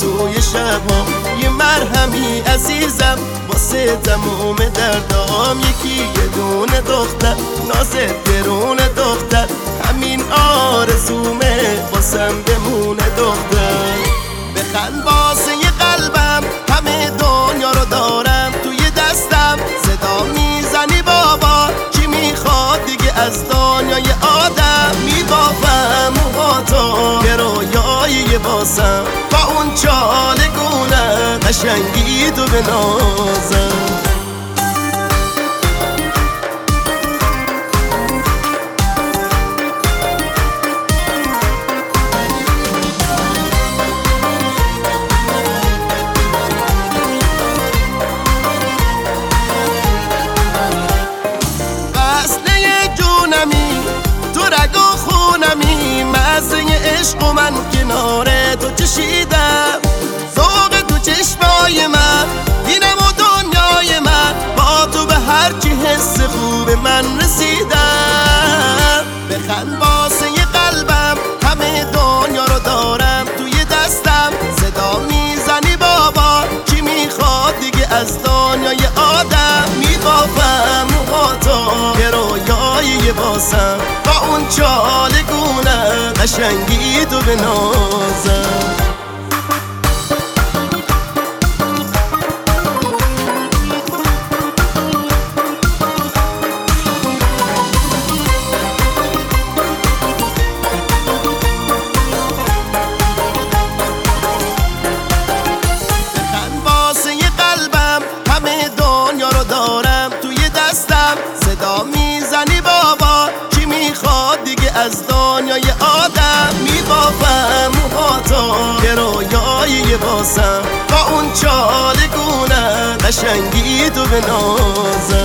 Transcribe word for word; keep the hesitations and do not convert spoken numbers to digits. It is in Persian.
توی شبها یه مرهمی عزیزم واسه تموم دردام، یکی یه دونه دختر نازه درون دختر، همین آرزومه واسم بمونه دختر. بخند واسه یه قلبم همه دنیا رو دارم توی دستم، صدا میزنی بابا چی میخواد دیگه از دنیای آدم. میبافم موهاتو یه رویایی باسم با اون چالگونه قشنگی تو بنازم. مزه عشق و من کنار تو چشیدم، ذوق تو چشمای من اینم و دنیای من، با تو به هرچی حس خوب من رسیدم. بخند واسه یه قلبم همه دنیا رو دارم توی دستم، صدا میزنی بابا چی میخواد دیگه از دنیای آدم. میبافم موهاتو یه رویایی باسم با اون چالگونه قشنگی تو بنازم. بخند واسه یه قلبم همه دنیا رو دارم توی دستم، صدا میزنی بابا چی میخواد دیگه از دنیای آدم. میبافم موهاتو یه رویایی باسم با اون چالگونه قشنگی تو بنازم.